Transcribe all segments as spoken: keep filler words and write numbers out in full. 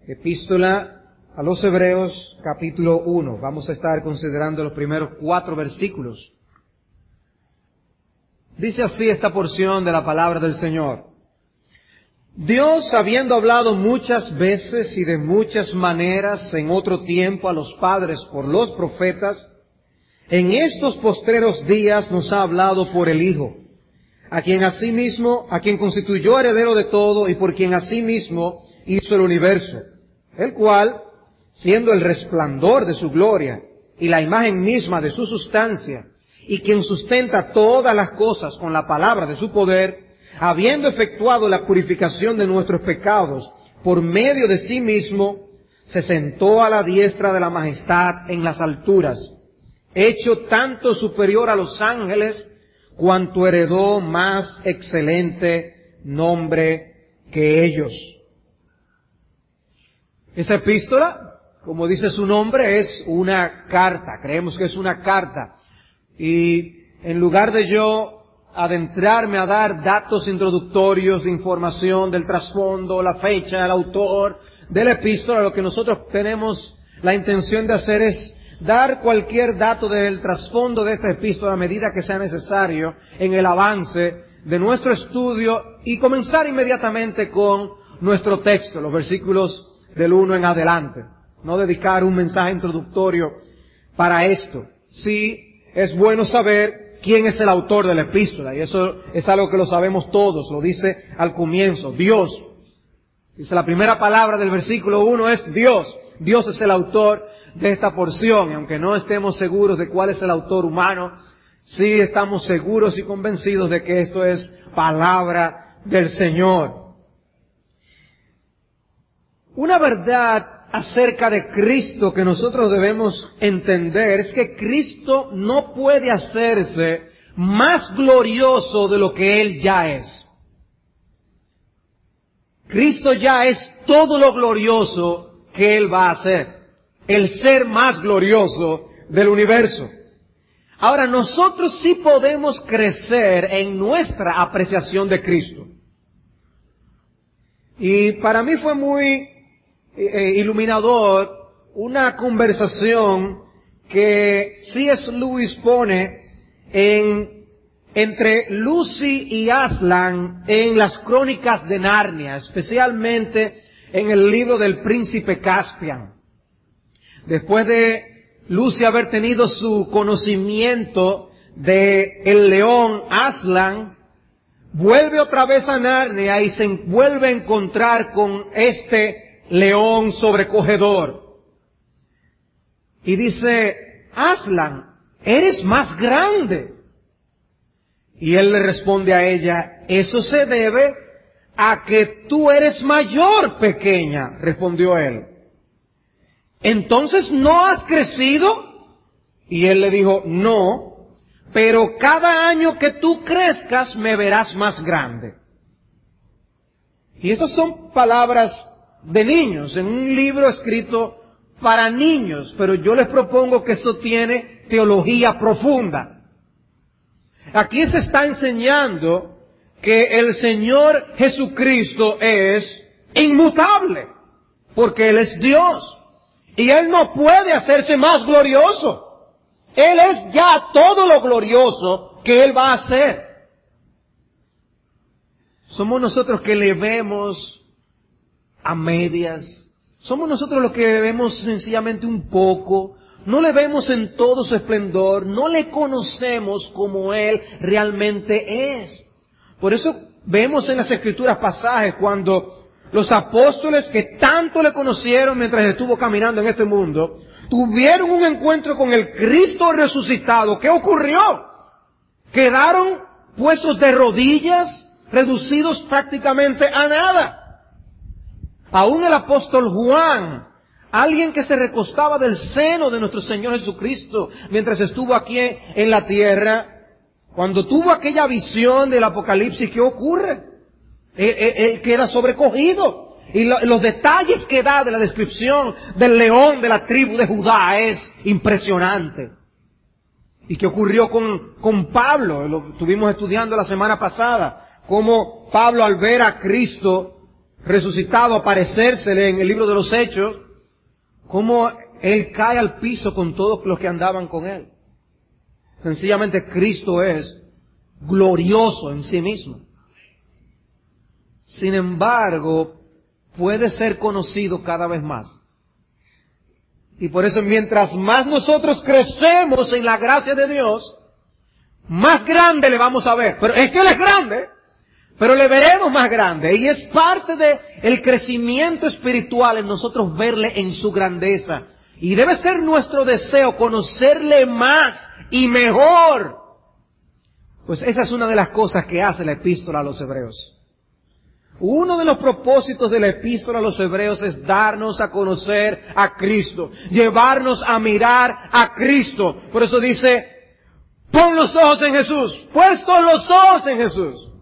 Epístola a los Hebreos, capítulo uno. Vamos a estar considerando los primeros cuatro versículos. Dice así esta porción de la palabra del Señor. Dios, habiendo hablado muchas veces y de muchas maneras en otro tiempo a los padres por los profetas, en estos postreros días nos ha hablado por el Hijo, a quien asimismo, a quien constituyó heredero de todo y por quien asimismo hizo el universo, el cual, siendo el resplandor de su gloria y la imagen misma de su sustancia, y quien sustenta todas las cosas con la palabra de su poder, habiendo efectuado la purificación de nuestros pecados por medio de sí mismo, se sentó a la diestra de la majestad en las alturas, hecho tanto superior a los ángeles, cuanto heredó más excelente nombre que ellos. Esa epístola, como dice su nombre, es una carta. Creemos que es una carta. Y en lugar de yo adentrarme a dar datos introductorios de información del trasfondo, la fecha, el autor de la epístola, lo que nosotros tenemos la intención de hacer es dar cualquier dato del trasfondo de esta epístola a medida que sea necesario en el avance de nuestro estudio y comenzar inmediatamente con nuestro texto, los versículos del uno en adelante. No dedicar un mensaje introductorio para esto. Sí, es bueno saber quién es el autor de la epístola, y eso es algo que lo sabemos todos, lo dice al comienzo, Dios. Dice la primera palabra del versículo uno es Dios. Dios es el autor de esta porción, y aunque no estemos seguros de cuál es el autor humano, sí estamos seguros y convencidos de que esto es palabra del Señor. Una verdad acerca de Cristo que nosotros debemos entender es que Cristo no puede hacerse más glorioso de lo que Él ya es. Cristo ya es todo lo glorioso que Él va a hacer, el ser más glorioso del universo. Ahora, nosotros sí podemos crecer en nuestra apreciación de Cristo. Y para mí fue muy eh, iluminador una conversación que C S Lewis pone en, entre Lucy y Aslan en las Crónicas de Narnia, especialmente en el libro del Príncipe Caspian. Después de Lucy haber tenido su conocimiento de el león Aslan, vuelve otra vez a Narnia y se vuelve a encontrar con este león sobrecogedor. Y dice, Aslan, eres más grande. Y él le responde a ella, eso se debe a que tú eres mayor, pequeña, respondió él. Entonces, ¿no has crecido? Y él le dijo, no, pero cada año que tú crezcas me verás más grande. Y estas son palabras de niños, en un libro escrito para niños, pero yo les propongo que eso tiene teología profunda. Aquí se está enseñando que el Señor Jesucristo es inmutable, porque Él es Dios. Y Él no puede hacerse más glorioso. Él es ya todo lo glorioso que Él va a hacer. Somos nosotros que le vemos a medias. Somos nosotros los que vemos sencillamente un poco. No le vemos en todo su esplendor. No le conocemos como Él realmente es. Por eso vemos en las Escrituras pasajes cuando los apóstoles que tanto le conocieron mientras estuvo caminando en este mundo, tuvieron un encuentro con el Cristo resucitado. ¿Qué ocurrió? Quedaron puestos de rodillas, reducidos prácticamente a nada. Aún el apóstol Juan, alguien que se recostaba del seno de nuestro Señor Jesucristo mientras estuvo aquí en la tierra, cuando tuvo aquella visión del Apocalipsis, ¿qué ocurre? Él, él, él queda sobrecogido. Y lo, los detalles que da de la descripción del león de la tribu de Judá es impresionante. ¿Y qué ocurrió con, con Pablo? Lo estuvimos estudiando la semana pasada. Cómo Pablo, al ver a Cristo resucitado, aparecérsele en el libro de los Hechos, cómo Él cae al piso con todos los que andaban con Él. Sencillamente Cristo es glorioso en sí mismo. Sin embargo, puede ser conocido cada vez más. Y por eso mientras más nosotros crecemos en la gracia de Dios, más grande le vamos a ver. Pero es que Él es grande, pero le veremos más grande. Y es parte del crecimiento espiritual en nosotros verle en su grandeza. Y debe ser nuestro deseo conocerle más y mejor. Pues esa es una de las cosas que hace la epístola a los Hebreos. Uno de los propósitos de la epístola a los Hebreos es darnos a conocer a Cristo, llevarnos a mirar a Cristo. Por eso dice, pon los ojos en Jesús, puestos los ojos en Jesús.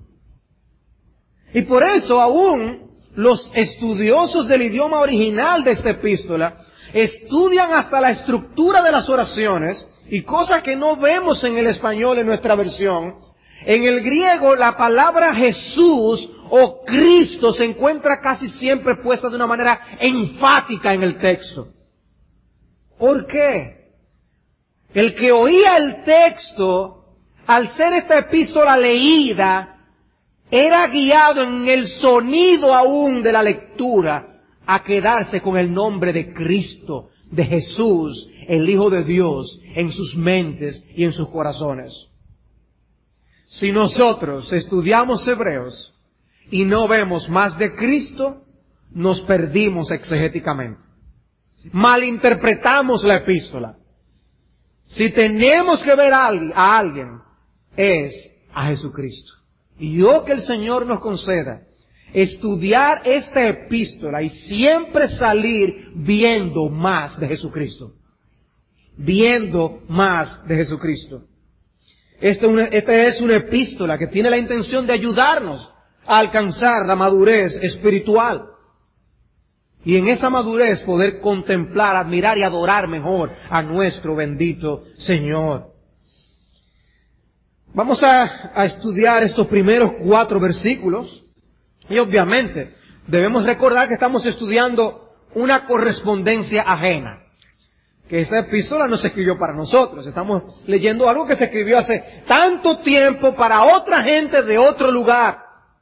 Y por eso aún los estudiosos del idioma original de esta epístola estudian hasta la estructura de las oraciones, y cosas que no vemos en el español en nuestra versión. En el griego la palabra Jesús o Cristo se encuentra casi siempre puesta de una manera enfática en el texto. ¿Por qué? El que oía el texto, al ser esta epístola leída, era guiado en el sonido aún de la lectura a quedarse con el nombre de Cristo, de Jesús, el Hijo de Dios, en sus mentes y en sus corazones. Si nosotros estudiamos Hebreos y no vemos más de Cristo, nos perdimos exegéticamente. Malinterpretamos la epístola. Si tenemos que ver a alguien, a alguien, es a Jesucristo. Y yo que el Señor nos conceda estudiar esta epístola y siempre salir viendo más de Jesucristo. Viendo más de Jesucristo. Esta, una, esta es una epístola que tiene la intención de ayudarnos a alcanzar la madurez espiritual. Y en esa madurez poder contemplar, admirar y adorar mejor a nuestro bendito Señor. Vamos a, a estudiar estos primeros cuatro versículos. Y obviamente debemos recordar que estamos estudiando una correspondencia ajena. Que esta epístola no se escribió para nosotros. Estamos leyendo algo que se escribió hace tanto tiempo para otra gente de otro lugar.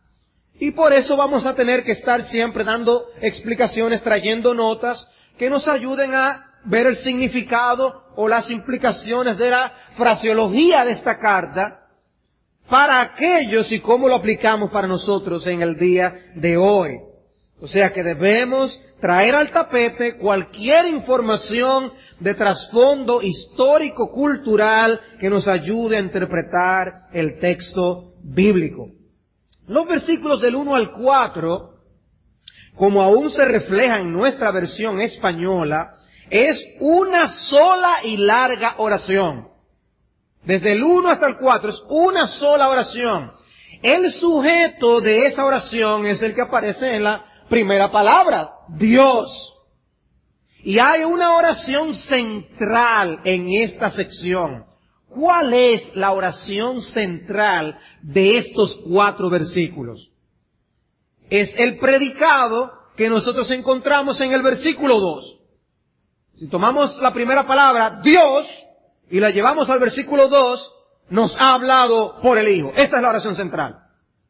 Y por eso vamos a tener que estar siempre dando explicaciones, trayendo notas que nos ayuden a ver el significado o las implicaciones de la fraseología de esta carta para aquellos y cómo lo aplicamos para nosotros en el día de hoy. O sea que debemos traer al tapete cualquier información de trasfondo histórico, cultural, que nos ayude a interpretar el texto bíblico. Los versículos del uno al cuatro, como aún se refleja en nuestra versión española, es una sola y larga oración. Desde el uno hasta el cuatro es una sola oración. El sujeto de esa oración es el que aparece en la primera palabra, Dios. Y hay una oración central en esta sección. ¿Cuál es la oración central de estos cuatro versículos? Es el predicado que nosotros encontramos en el versículo dos. Si tomamos la primera palabra, Dios, y la llevamos al versículo dos, nos ha hablado por el Hijo. Esta es la oración central.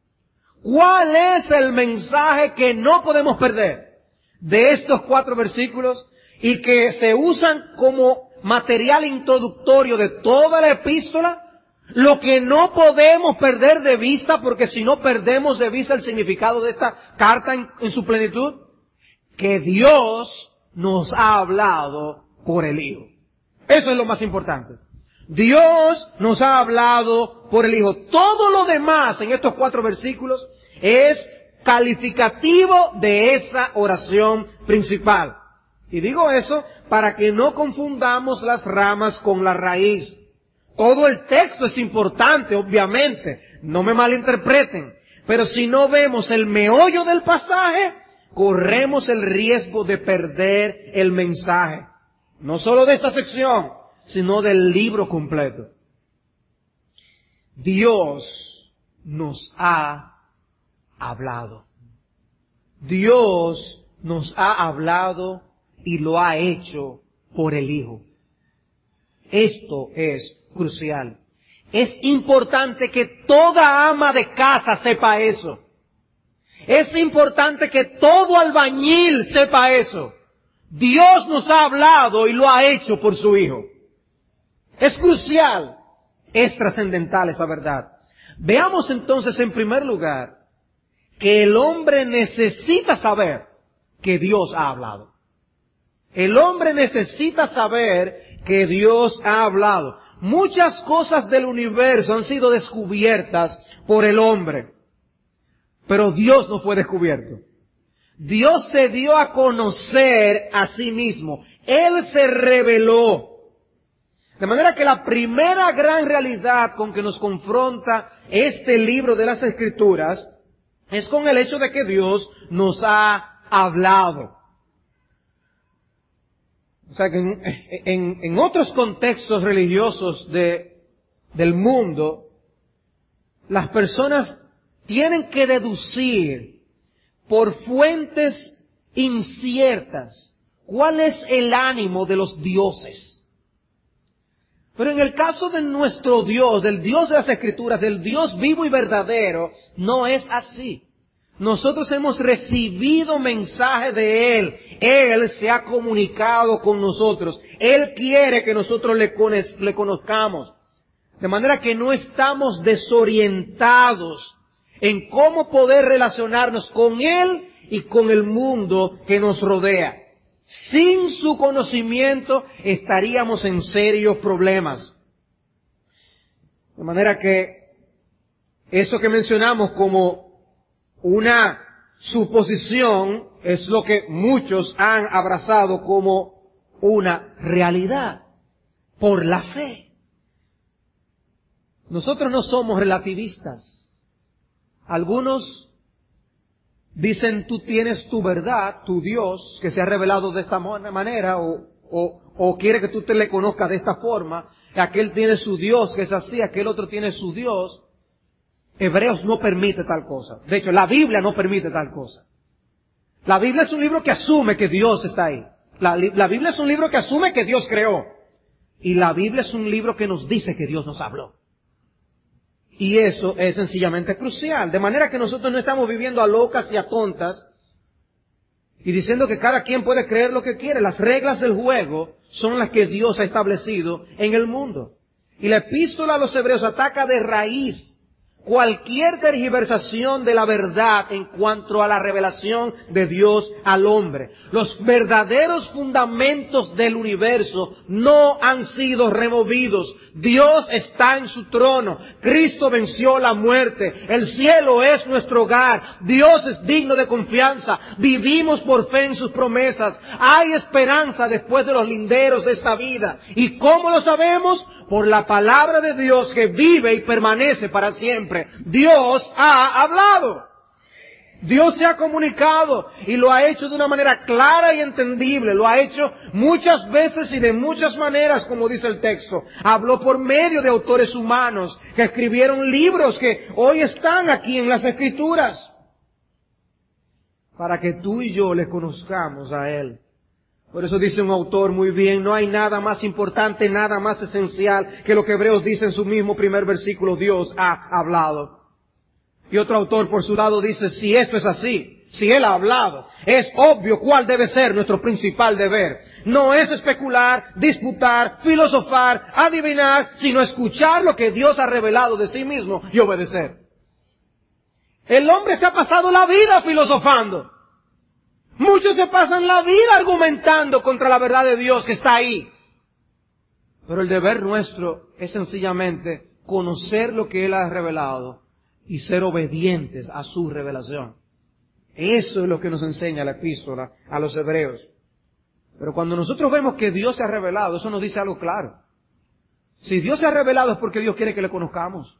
¿Cuál es el mensaje que no podemos perder de estos cuatro versículos y que se usan como material introductorio de toda la epístola? Lo que no podemos perder de vista, porque si no perdemos de vista el significado de esta carta en, en su plenitud, que Dios nos ha hablado por el Hijo. Eso es lo más importante. Dios nos ha hablado por el Hijo. Todo lo demás en estos cuatro versículos es calificativo de esa oración principal. Y digo eso para que no confundamos las ramas con la raíz. Todo el texto es importante, obviamente, no me malinterpreten, pero si no vemos el meollo del pasaje, corremos el riesgo de perder el mensaje, no solo de esta sección, sino del libro completo. Dios nos ha hablado. Dios nos ha hablado y lo ha hecho por el Hijo. Esto es crucial. Es importante que toda ama de casa sepa eso. Es importante que todo albañil sepa eso. Dios nos ha hablado y lo ha hecho por su Hijo. Es crucial, es trascendental esa verdad. Veamos entonces en primer lugar que el hombre necesita saber que Dios ha hablado. El hombre necesita saber que Dios ha hablado. Muchas cosas del universo han sido descubiertas por el hombre, pero Dios no fue descubierto. Dios se dio a conocer a sí mismo. Él se reveló. De manera que la primera gran realidad con que nos confronta este libro de las Escrituras es con el hecho de que Dios nos ha hablado. O sea que en, en, en otros contextos religiosos de, del mundo, las personas tienen que deducir por fuentes inciertas cuál es el ánimo de los dioses. Pero en el caso de nuestro Dios, del Dios de las Escrituras, del Dios vivo y verdadero, no es así. Nosotros hemos recibido mensaje de Él. Él se ha comunicado con nosotros. Él quiere que nosotros le, le conozcamos. De manera que no estamos desorientados en cómo poder relacionarnos con Él y con el mundo que nos rodea. Sin su conocimiento estaríamos en serios problemas. De manera que eso que mencionamos como una suposición es lo que muchos han abrazado como una realidad por la fe. Nosotros no somos relativistas. Algunos dicen, tú tienes tu verdad, tu Dios, que se ha revelado de esta manera, o, o, o quiere que tú te le conozcas de esta forma. Aquel tiene su Dios, que es así, aquel otro tiene su Dios. Hebreos no permite tal cosa. De hecho, la Biblia no permite tal cosa. La Biblia es un libro que asume que Dios está ahí. La, la Biblia es un libro que asume que Dios creó. Y la Biblia es un libro que nos dice que Dios nos habló. Y eso es sencillamente crucial. De manera que nosotros no estamos viviendo a locas y a tontas y diciendo que cada quien puede creer lo que quiere. Las reglas del juego son las que Dios ha establecido en el mundo. Y la epístola a los Hebreos ataca de raíz cualquier tergiversación de la verdad en cuanto a la revelación de Dios al hombre. Los verdaderos fundamentos del universo no han sido removidos. Dios está en su trono. Cristo venció la muerte. El cielo es nuestro hogar. Dios es digno de confianza. Vivimos por fe en sus promesas. Hay esperanza después de los linderos de esta vida. ¿Y cómo lo sabemos? Por la palabra de Dios que vive y permanece para siempre. Dios ha hablado. Dios se ha comunicado y lo ha hecho de una manera clara y entendible. Lo ha hecho muchas veces y de muchas maneras, como dice el texto. Habló por medio de autores humanos que escribieron libros que hoy están aquí en las Escrituras. Para que tú y yo le conozcamos a Él. Por eso dice un autor muy bien, no hay nada más importante, nada más esencial que lo que Hebreos dice en su mismo primer versículo, Dios ha hablado. Y otro autor por su lado dice, si esto es así, si Él ha hablado, es obvio cuál debe ser nuestro principal deber. No es especular, disputar, filosofar, adivinar, sino escuchar lo que Dios ha revelado de sí mismo y obedecer. El hombre se ha pasado la vida filosofando. Muchos se pasan la vida argumentando contra la verdad de Dios que está ahí. Pero el deber nuestro es sencillamente conocer lo que Él ha revelado y ser obedientes a su revelación. Eso es lo que nos enseña la epístola a los Hebreos. Pero cuando nosotros vemos que Dios se ha revelado, eso nos dice algo claro. Si Dios se ha revelado es porque Dios quiere que le conozcamos.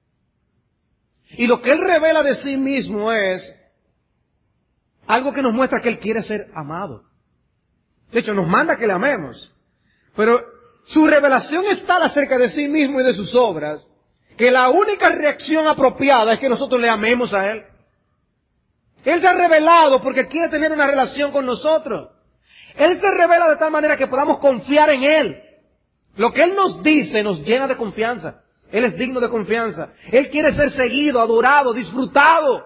Y lo que Él revela de sí mismo es algo que nos muestra que Él quiere ser amado. De hecho, nos manda que le amemos. Pero su revelación es tal acerca de sí mismo y de sus obras, que la única reacción apropiada es que nosotros le amemos a Él. Él se ha revelado porque quiere tener una relación con nosotros. Él se revela de tal manera que podamos confiar en Él. Lo que Él nos dice nos llena de confianza. Él es digno de confianza. Él quiere ser seguido, adorado, disfrutado.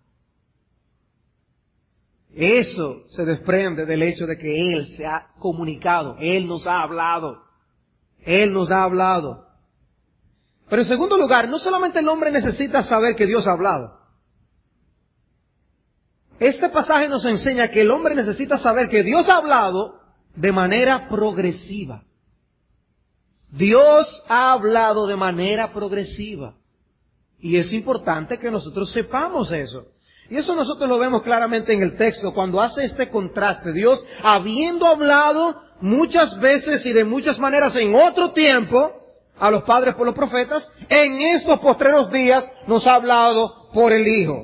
Eso se desprende del hecho de que Él se ha comunicado. Él nos ha hablado. Él nos ha hablado. Pero en segundo lugar, no solamente el hombre necesita saber que Dios ha hablado. Este pasaje nos enseña que el hombre necesita saber que Dios ha hablado de manera progresiva. Dios ha hablado de manera progresiva. Y es importante que nosotros sepamos eso. Y eso nosotros lo vemos claramente en el texto cuando hace este contraste. Dios, habiendo hablado muchas veces y de muchas maneras en otro tiempo a los padres por los profetas, en estos postreros días nos ha hablado por el Hijo.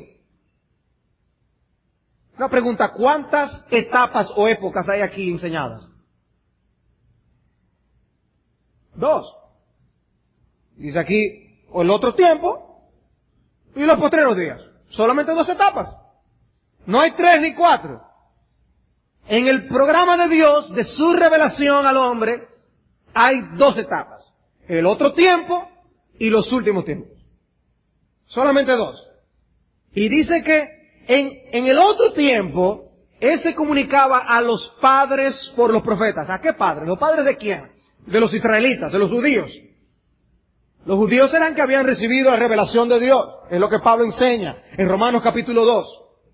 Una pregunta, ¿cuántas etapas o épocas hay aquí enseñadas? Dos. Dice aquí, o el otro tiempo y los postreros días. Solamente dos etapas. No hay tres ni cuatro. En el programa de Dios, de su revelación al hombre, hay dos etapas. El otro tiempo y los últimos tiempos. Solamente dos. Y dice que en, en el otro tiempo, Él se comunicaba a los padres por los profetas. ¿A qué padres? ¿Los padres de quién? De los israelitas, de los judíos. Los judíos eran que habían recibido la revelación de Dios. Es lo que Pablo enseña en Romanos capítulo dos.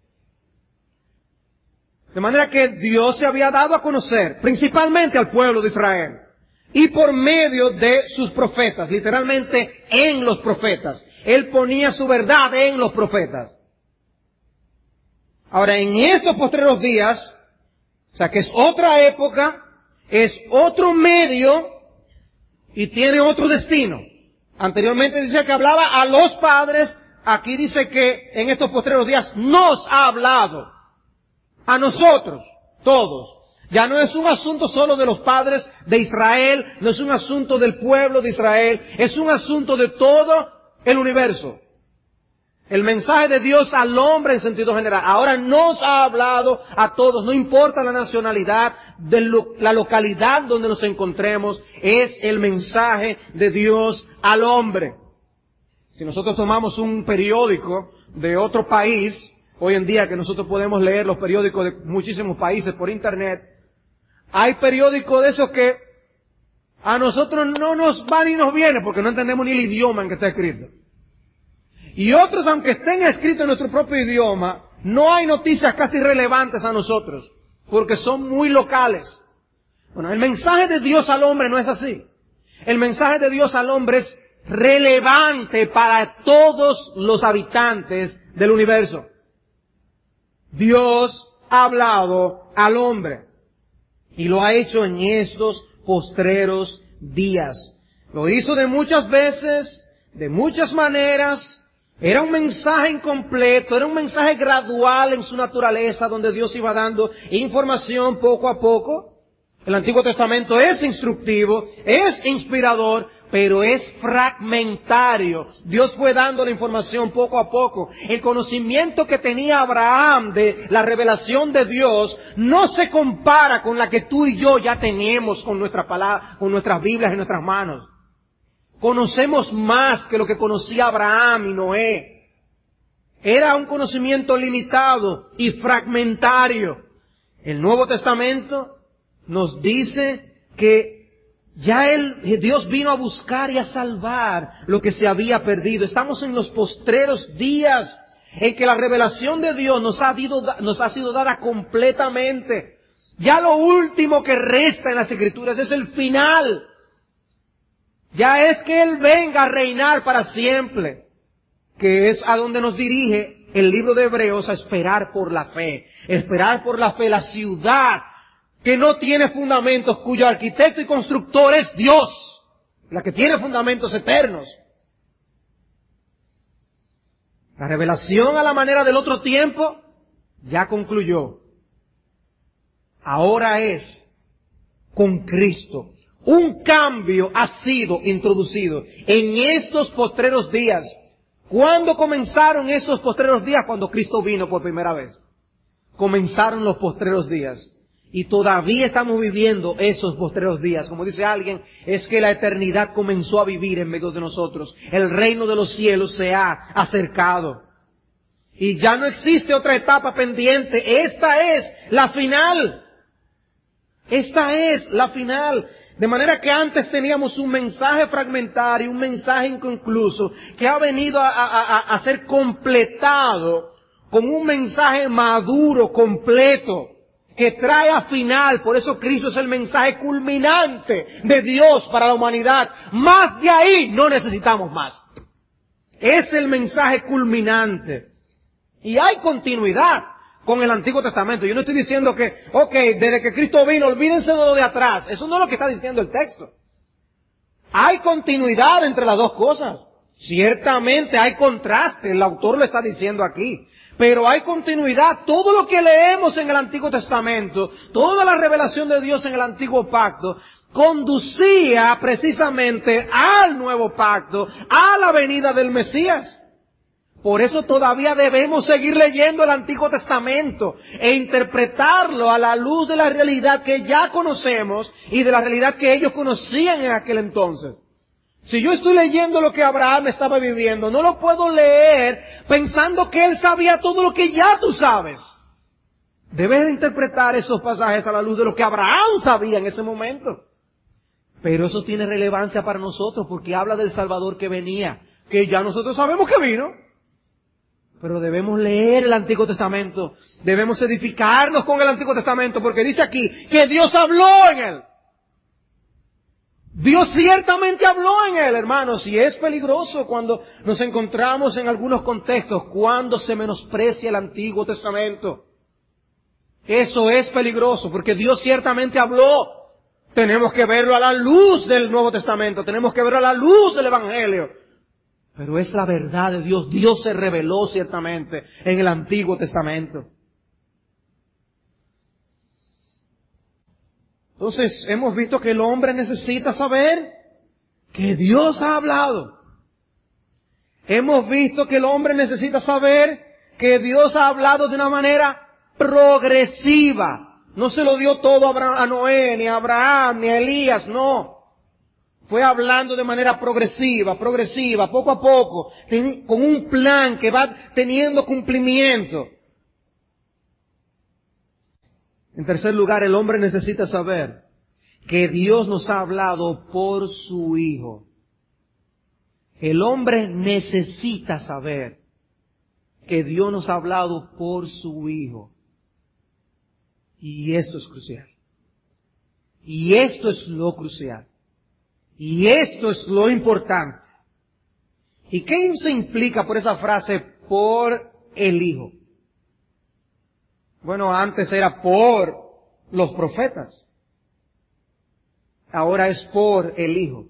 De manera que Dios se había dado a conocer principalmente al pueblo de Israel. Y por medio de sus profetas, literalmente en los profetas. Él ponía su verdad en los profetas. Ahora, en estos postreros días, o sea que es otra época, es otro medio y tiene otro destino. Anteriormente dice que hablaba a los padres, aquí dice que en estos postreros días nos ha hablado a nosotros, todos. Ya no es un asunto solo de los padres de Israel, no es un asunto del pueblo de Israel, es un asunto de todo el universo. El mensaje de Dios al hombre en sentido general. Ahora nos ha hablado a todos, no importa la nacionalidad, de lo, la localidad donde nos encontremos, es el mensaje de Dios al hombre. Si nosotros tomamos un periódico de otro país, hoy en día que nosotros podemos leer los periódicos de muchísimos países por internet, hay periódicos de esos que a nosotros no nos va ni nos viene porque no entendemos ni el idioma en que está escrito. Y otros, aunque estén escritos en nuestro propio idioma, no hay noticias casi relevantes a nosotros, porque son muy locales. Bueno, el mensaje de Dios al hombre no es así. El mensaje de Dios al hombre es relevante para todos los habitantes del universo. Dios ha hablado al hombre y lo ha hecho en estos postreros días. Lo hizo de muchas veces, de muchas maneras. Era un mensaje incompleto, era un mensaje gradual en su naturaleza, donde Dios iba dando información poco a poco. El Antiguo Testamento es instructivo, es inspirador, pero es fragmentario. Dios fue dando la información poco a poco. El conocimiento que tenía Abraham de la revelación de Dios no se compara con la que tú y yo ya tenemos con nuestra palabra, con nuestras Biblias en nuestras manos. Conocemos más que lo que conocía Abraham y Noé. Era un conocimiento limitado y fragmentario. El Nuevo Testamento nos dice que ya él, Dios vino a buscar y a salvar lo que se había perdido. Estamos en los postreros días en que la revelación de Dios nos ha, dido, nos ha sido dada completamente. Ya lo último que resta en las Escrituras es el final. Ya es que Él venga a reinar para siempre, que es a donde nos dirige el libro de Hebreos, a esperar por la fe. Esperar por la fe, la ciudad que no tiene fundamentos, cuyo arquitecto y constructor es Dios, la que tiene fundamentos eternos. La revelación a la manera del otro tiempo ya concluyó. Ahora es con Cristo. Un cambio ha sido introducido en estos postreros días ¿Cuándo comenzaron esos postreros días? Cuando Cristo vino por primera vez. Comenzaron los postreros días. Y todavía estamos viviendo esos postreros días. Como dice alguien, es que la eternidad comenzó a vivir en medio de nosotros. El reino de los cielos se ha acercado. Y ya no existe otra etapa pendiente. Esta es la final. Esta es la final. De manera que antes teníamos un mensaje fragmentario, un mensaje inconcluso, que ha venido a, a, a, a ser completado con un mensaje maduro, completo, que trae a final. Por eso Cristo es el mensaje culminante de Dios para la humanidad. Más de ahí no necesitamos más. Es el mensaje culminante. Y hay continuidad con el Antiguo Testamento. Yo no estoy diciendo que, ok, desde que Cristo vino, olvídense de lo de atrás. Eso no es lo que está diciendo el texto. Hay continuidad entre las dos cosas. Ciertamente hay contraste, el autor lo está diciendo aquí. Pero hay continuidad. Todo lo que leemos en el Antiguo Testamento, toda la revelación de Dios en el Antiguo Pacto, conducía precisamente al Nuevo Pacto, a la venida del Mesías. Por eso todavía debemos seguir leyendo el Antiguo Testamento e interpretarlo a la luz de la realidad que ya conocemos y de la realidad que ellos conocían en aquel entonces. Si yo estoy leyendo lo que Abraham estaba viviendo, no lo puedo leer pensando que él sabía todo lo que ya tú sabes. Debes interpretar esos pasajes a la luz de lo que Abraham sabía en ese momento. Pero eso tiene relevancia para nosotros porque habla del Salvador que venía, que ya nosotros sabemos que vino. Pero debemos leer el Antiguo Testamento, debemos edificarnos con el Antiguo Testamento, porque dice aquí que Dios habló en él. Dios ciertamente habló en él, hermanos, y es peligroso cuando nos encontramos en algunos contextos, cuando se menosprecia el Antiguo Testamento. Eso es peligroso, porque Dios ciertamente habló. Tenemos que verlo a la luz del Nuevo Testamento, tenemos que verlo a la luz del Evangelio. Pero es la verdad de Dios. Dios se reveló ciertamente en el Antiguo Testamento. Entonces, hemos visto que el hombre necesita saber que Dios ha hablado. Hemos visto que el hombre necesita saber que Dios ha hablado de una manera progresiva. No se lo dio todo a Noé, ni a Abraham, ni a Elías, no. Fue hablando de manera progresiva, progresiva, poco a poco, con un plan que va teniendo cumplimiento. En tercer lugar, el hombre necesita saber que Dios nos ha hablado por su Hijo. El hombre necesita saber que Dios nos ha hablado por su Hijo. Y esto es crucial. Y esto es lo crucial. Y esto es lo importante. ¿Y qué se implica por esa frase, por el Hijo? Bueno, antes era por los profetas. Ahora es por el Hijo.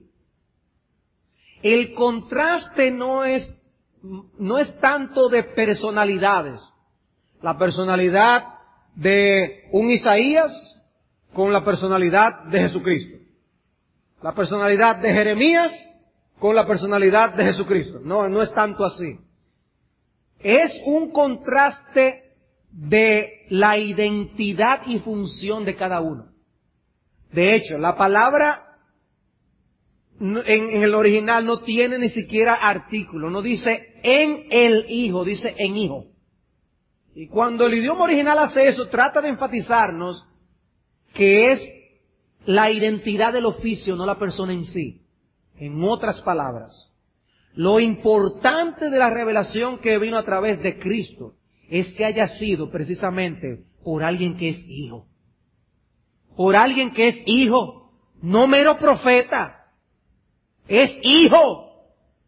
El contraste no es, no es tanto de personalidades. La personalidad de un Isaías con la personalidad de Jesucristo. La personalidad de Jeremías con la personalidad de Jesucristo. No, no es tanto así. Es un contraste de la identidad y función de cada uno. De hecho, la palabra en, en el original no tiene ni siquiera artículo. No dice en el Hijo, dice en Hijo. Y cuando el idioma original hace eso, trata de enfatizarnos que es la identidad del oficio, no la persona en sí. En otras palabras, lo importante de la revelación que vino a través de Cristo es que haya sido precisamente por alguien que es hijo. Por alguien que es hijo, no mero profeta. Es hijo.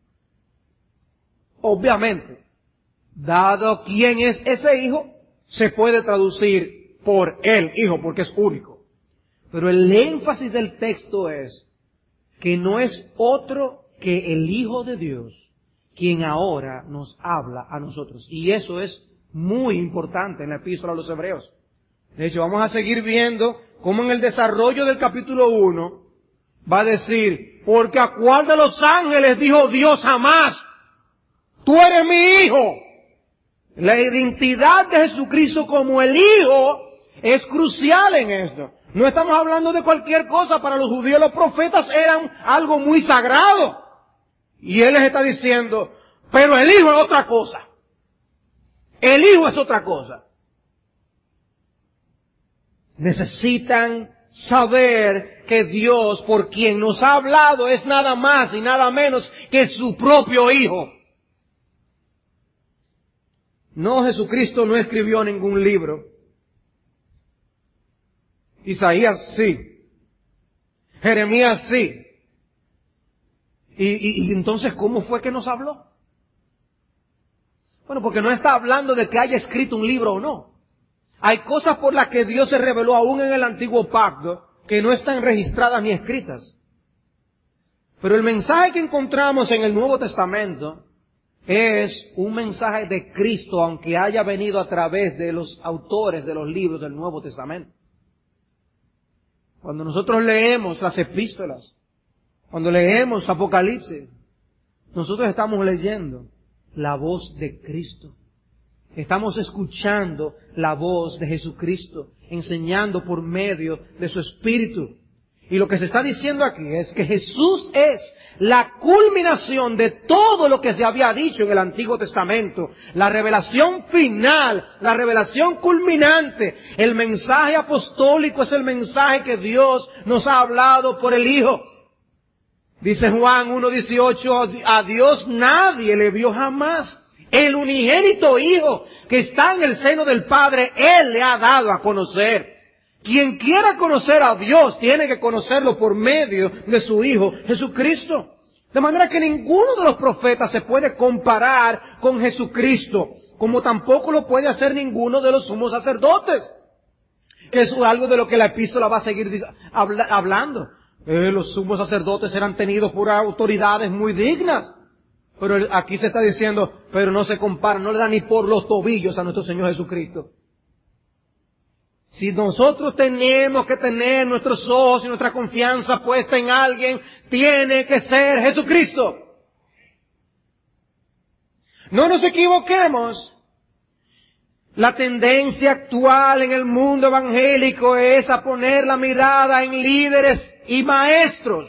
Obviamente, dado quién es ese hijo, se puede traducir por el hijo, porque es único. Pero el énfasis del texto es que no es otro que el Hijo de Dios quien ahora nos habla a nosotros. Y eso es muy importante en la epístola a los Hebreos. De hecho, vamos a seguir viendo cómo en el desarrollo del capítulo uno va a decir, porque a cuál de los ángeles dijo Dios jamás, Tú eres mi hijo. La identidad de Jesucristo como el Hijo es crucial en esto. No estamos hablando de cualquier cosa. Para los judíos los profetas eran algo muy sagrado. Y Él les está diciendo, pero el Hijo es otra cosa. El Hijo es otra cosa. Necesitan saber que Dios, por quien nos ha hablado, es nada más y nada menos que su propio Hijo. No, Jesucristo no escribió ningún libro. Isaías sí. Jeremías sí. Y, y, y entonces, ¿cómo fue que nos habló? Bueno, porque no está hablando de que haya escrito un libro o no. Hay cosas por las que Dios se reveló aún en el antiguo pacto que no están registradas ni escritas. Pero el mensaje que encontramos en el Nuevo Testamento es un mensaje de Cristo, aunque haya venido a través de los autores de los libros del Nuevo Testamento. Cuando nosotros leemos las epístolas, cuando leemos Apocalipsis, nosotros estamos leyendo la voz de Cristo. Estamos escuchando la voz de Jesucristo, enseñando por medio de su Espíritu. Y lo que se está diciendo aquí es que Jesús es la culminación de todo lo que se había dicho en el Antiguo Testamento. La revelación final, la revelación culminante. El mensaje apostólico es el mensaje que Dios nos ha hablado por el Hijo. Dice Juan uno dieciocho, a Dios nadie le vio jamás. El unigénito Hijo que está en el seno del Padre, Él le ha dado a conocer. Quien quiera conocer a Dios tiene que conocerlo por medio de su Hijo Jesucristo. De manera que ninguno de los profetas se puede comparar con Jesucristo, como tampoco lo puede hacer ninguno de los sumos sacerdotes. Que es algo de lo que la epístola va a seguir habla, hablando. Eh, los sumos sacerdotes eran tenidos por autoridades muy dignas. Pero aquí se está diciendo, pero no se compara, no le da ni por los tobillos a nuestro Señor Jesucristo. Si nosotros tenemos que tener nuestros ojos y nuestra confianza puesta en alguien, tiene que ser Jesucristo. No nos equivoquemos. La tendencia actual en el mundo evangélico es a poner la mirada en líderes y maestros.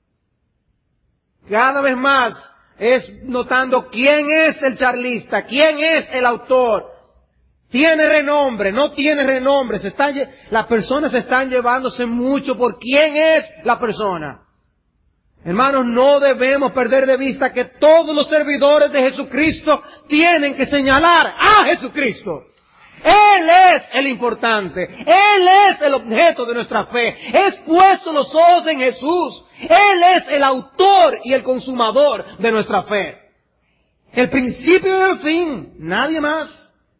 Cada vez más es notando quién es el charlista, quién es el autor. Tiene renombre, no tiene renombre. Se están, las personas se están llevándose mucho por quién es la persona. Hermanos, no debemos perder de vista que todos los servidores de Jesucristo tienen que señalar a Jesucristo. Él es el importante. Él es el objeto de nuestra fe. Es puesto los ojos en Jesús. Él es el autor y el consumador de nuestra fe. El principio y el fin. Nadie más.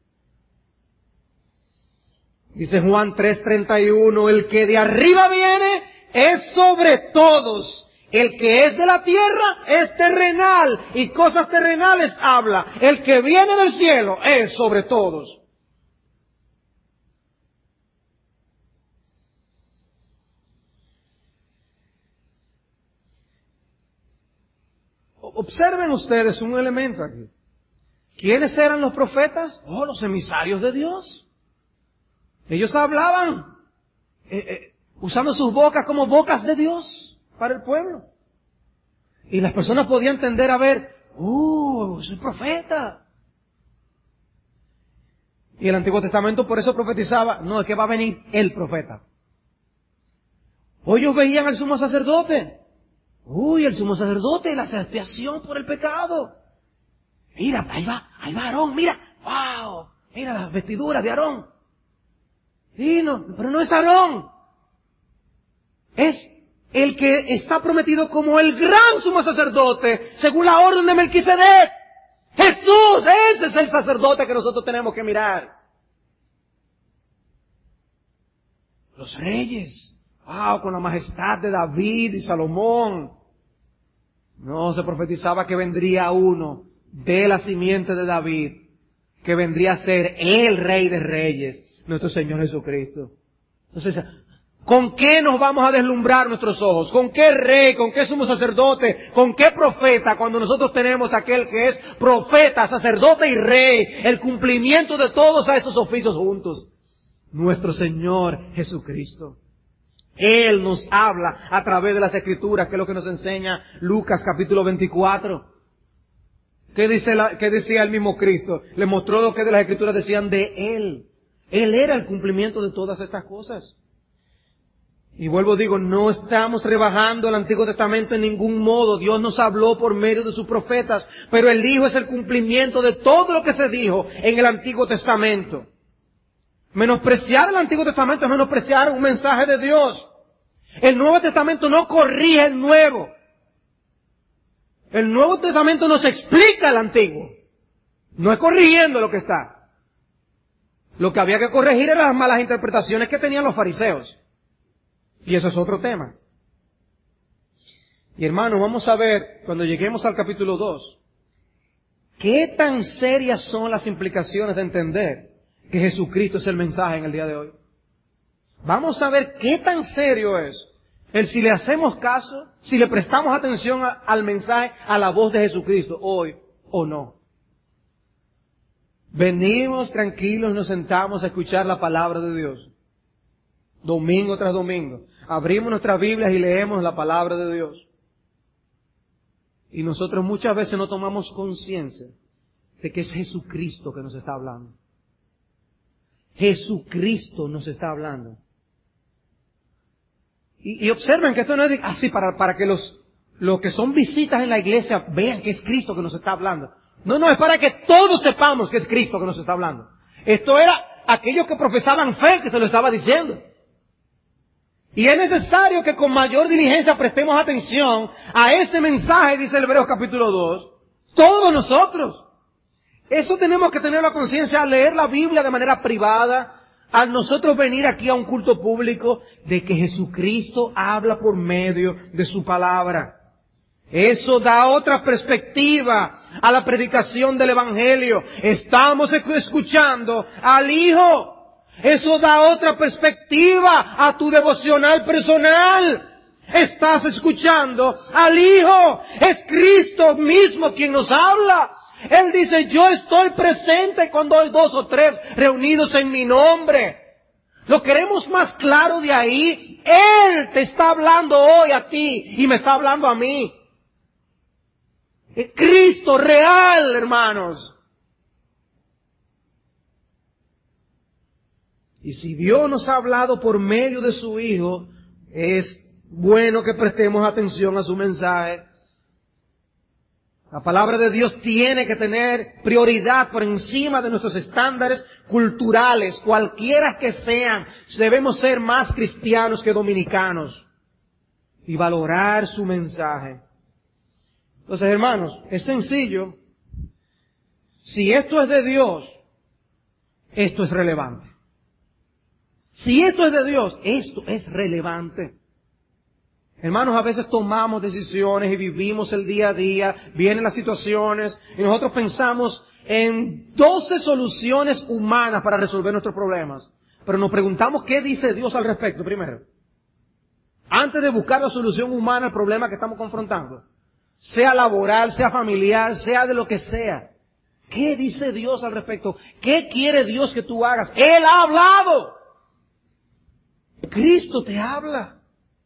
Dice Juan tres treinta y uno, el que de arriba viene es sobre todos. El que es de la tierra es terrenal y cosas terrenales habla. El que viene del cielo es sobre todos. Observen ustedes un elemento aquí. ¿Quiénes eran los profetas? Oh, los emisarios de Dios. Ellos hablaban eh, eh, usando sus bocas como bocas de Dios para el pueblo. Y las personas podían entender a ver, ¡uh, es el profeta! Y el Antiguo Testamento por eso profetizaba, no, es que va a venir el profeta. O ellos veían al sumo sacerdote. Uy, el sumo sacerdote, la expiación por el pecado. Mira, ahí va, ahí va Aarón, mira, wow, mira las vestiduras de Aarón. Sí, no, pero no es Aarón. Es el que está prometido como el gran sumo sacerdote, según la orden de Melquisedec. Jesús, ese es el sacerdote que nosotros tenemos que mirar. Los reyes, wow, con la majestad de David y Salomón. No, se profetizaba que vendría uno de la simiente de David, que vendría a ser el Rey de Reyes, nuestro Señor Jesucristo. Entonces, ¿Con qué nos vamos a deslumbrar nuestros ojos? ¿Con qué rey? ¿Con qué sumo sacerdote? ¿Con qué profeta? Cuando nosotros tenemos aquel que es profeta, sacerdote y rey, el cumplimiento de todos a esos oficios juntos. Nuestro Señor Jesucristo. Él nos habla a través de las Escrituras, que es lo que nos enseña Lucas capítulo veinticuatro. ¿Qué dice la, qué decía el mismo Cristo? Le mostró lo que de las Escrituras decían de Él. Él era el cumplimiento de todas estas cosas. Y vuelvo digo, no estamos rebajando el Antiguo Testamento en ningún modo. Dios nos habló por medio de sus profetas, pero el Hijo es el cumplimiento de todo lo que se dijo en el Antiguo Testamento. Menospreciar el Antiguo Testamento es menospreciar un mensaje de Dios. El Nuevo Testamento no corrige el Nuevo. El Nuevo Testamento nos explica el Antiguo. No es corrigiendo lo que está. Lo que había que corregir eran las malas interpretaciones que tenían los fariseos. Y eso es otro tema. Y hermanos, vamos a ver, cuando lleguemos al capítulo dos, qué tan serias son las implicaciones de entender que Jesucristo es el mensaje en el día de hoy. Vamos a ver qué tan serio es el si le hacemos caso, si le prestamos atención a, al mensaje, a la voz de Jesucristo hoy o no. Venimos tranquilos, nos sentamos a escuchar la palabra de Dios. Domingo tras domingo. Abrimos nuestras Biblias y leemos la palabra de Dios. Y nosotros muchas veces no tomamos conciencia de que es Jesucristo que nos está hablando. Jesucristo nos está hablando. Y, y observen que esto no es así para, para que los, los que son visitas en la iglesia vean que es Cristo que nos está hablando. No, no, es para que todos sepamos que es Cristo que nos está hablando. Esto era aquellos que profesaban fe que se lo estaba diciendo. Y es necesario que con mayor diligencia prestemos atención a ese mensaje, dice el Hebreos capítulo dos, todos nosotros. Eso tenemos que tener la conciencia al leer la Biblia de manera privada, al nosotros venir aquí a un culto público, de que Jesucristo habla por medio de su palabra. Eso da otra perspectiva a la predicación del Evangelio. Estamos escuchando al Hijo. Eso da otra perspectiva a tu devocional personal. Estás escuchando al Hijo. Es Cristo mismo quien nos habla. Él dice, yo estoy presente cuando hay dos o tres reunidos en mi nombre. Lo queremos más claro de ahí. Él te está hablando hoy a ti y me está hablando a mí. Cristo real, hermanos. Y si Dios nos ha hablado por medio de su Hijo, es bueno que prestemos atención a su mensaje. La palabra de Dios tiene que tener prioridad por encima de nuestros estándares culturales, cualquiera que sean. Debemos ser más cristianos que dominicanos y valorar su mensaje. Entonces, hermanos, es sencillo. Si esto es de Dios, esto es relevante. Si esto es de Dios, esto es relevante. Hermanos, a veces tomamos decisiones y vivimos el día a día, vienen las situaciones y nosotros pensamos en doce soluciones humanas para resolver nuestros problemas. Pero nos preguntamos qué dice Dios al respecto primero. Antes de buscar la solución humana al problema que estamos confrontando. Sea laboral, sea familiar, sea de lo que sea. ¿Qué dice Dios al respecto? ¿Qué quiere Dios que tú hagas? Él ha hablado. Cristo te habla.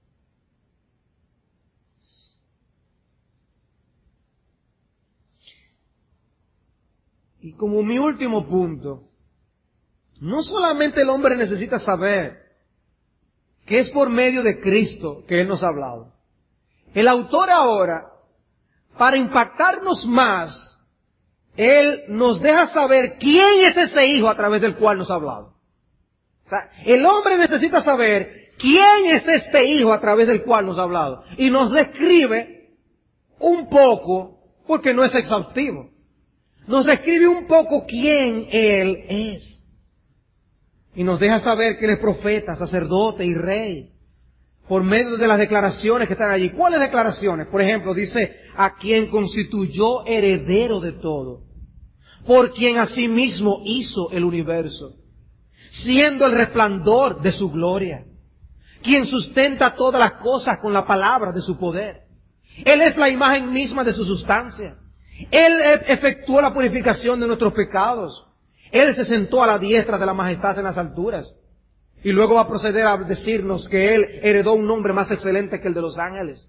Y como mi último punto, no solamente el hombre necesita saber que es por medio de Cristo que Él nos ha hablado. El autor ahora, para impactarnos más, Él nos deja saber quién es ese Hijo a través del cual nos ha hablado. O sea, el hombre necesita saber quién es este Hijo a través del cual nos ha hablado. Y nos describe un poco, porque no es exhaustivo, nos describe un poco quién Él es. Y nos deja saber que Él es profeta, sacerdote y rey, por medio de las declaraciones que están allí. ¿Cuáles declaraciones? Por ejemplo, dice, a quien constituyó heredero de todo, por quien asimismo hizo el universo, siendo el resplandor de su gloria quien sustenta todas las cosas con la palabra de su poder. Él es la imagen misma de su sustancia. Él efectuó la purificación de nuestros pecados. Él se sentó a la diestra de la majestad en las alturas. Y luego va a proceder a decirnos que Él heredó un nombre más excelente que el de los ángeles.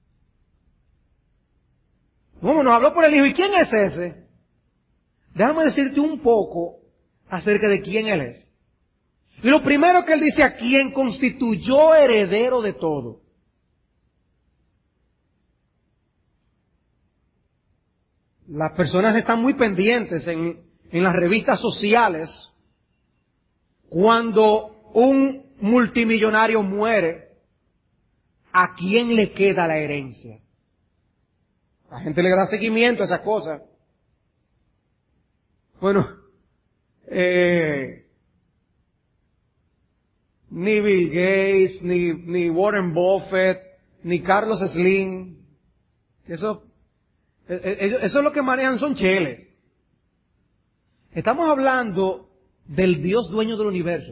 ¿Cómo nos habló por el Hijo? ¿Y quién es ese? Déjame decirte un poco acerca de quién Él es. Y lo primero que Él dice, a quien constituyó heredero de todo. Las personas están muy pendientes en, en las revistas sociales cuando un multimillonario muere, ¿a quién le queda la herencia? La gente le da seguimiento a esas cosas. Bueno, eh, ni Bill Gates, ni, ni Warren Buffett, ni Carlos Slim, eso, eso, eso es lo que manejan, son cheles. Estamos hablando del Dios dueño del universo.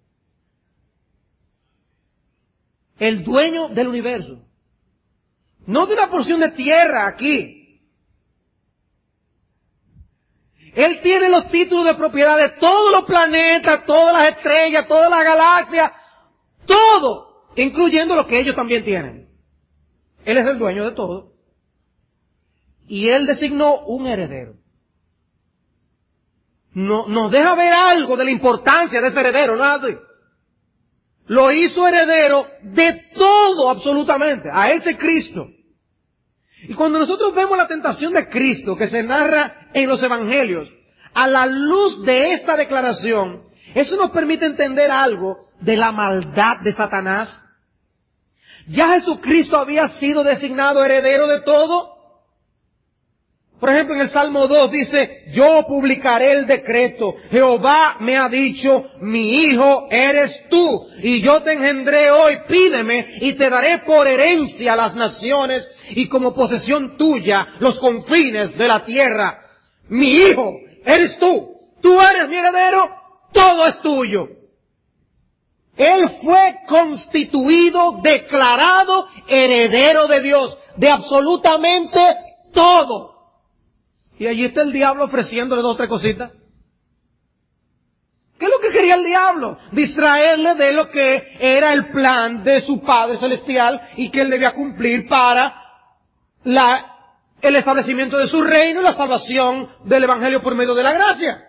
El dueño del universo. No de una porción de tierra aquí. Él tiene los títulos de propiedad de todos los planetas, todas las estrellas, todas las galaxias, todo, incluyendo lo que ellos también tienen. Él es el dueño de todo. Y Él designó un heredero. No, nos deja ver algo de la importancia de ese heredero, ¿no es así? Lo hizo heredero de todo, absolutamente, a ese Cristo. Y cuando nosotros vemos la tentación de Cristo que se narra en los evangelios, a la luz de esta declaración, eso nos permite entender algo de la maldad de Satanás. Ya Jesucristo había sido designado heredero de todo. Por ejemplo, en el Salmo dos dice, yo publicaré el decreto. Jehová me ha dicho, mi hijo eres tú, y yo te engendré hoy, pídeme, y te daré por herencia las naciones, y como posesión tuya los confines de la tierra. Mi hijo eres tú, tú eres mi heredero, todo es tuyo. Él fue constituido, declarado heredero de Dios, de absolutamente todo. Y allí está el diablo ofreciéndole dos o tres cositas. ¿Qué es lo que quería el diablo? Distraerle de lo que era el plan de su Padre Celestial y que él debía cumplir para la, el establecimiento de su reino y la salvación del Evangelio por medio de la gracia.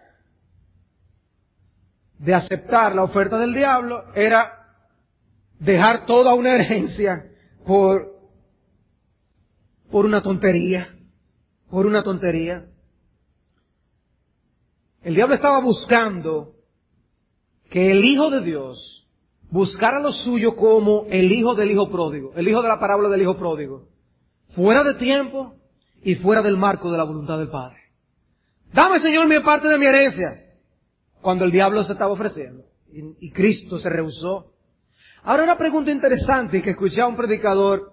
De aceptar la oferta del diablo era dejar toda una herencia por, por una tontería. Por una tontería. El diablo estaba buscando que el Hijo de Dios buscara lo suyo como el hijo del hijo pródigo, el hijo de la parábola del hijo pródigo, fuera de tiempo y fuera del marco de la voluntad del Padre. Dame, Señor, mi parte de mi herencia. Cuando el diablo se estaba ofreciendo y, y Cristo se rehusó. Ahora una pregunta interesante que escuché a un predicador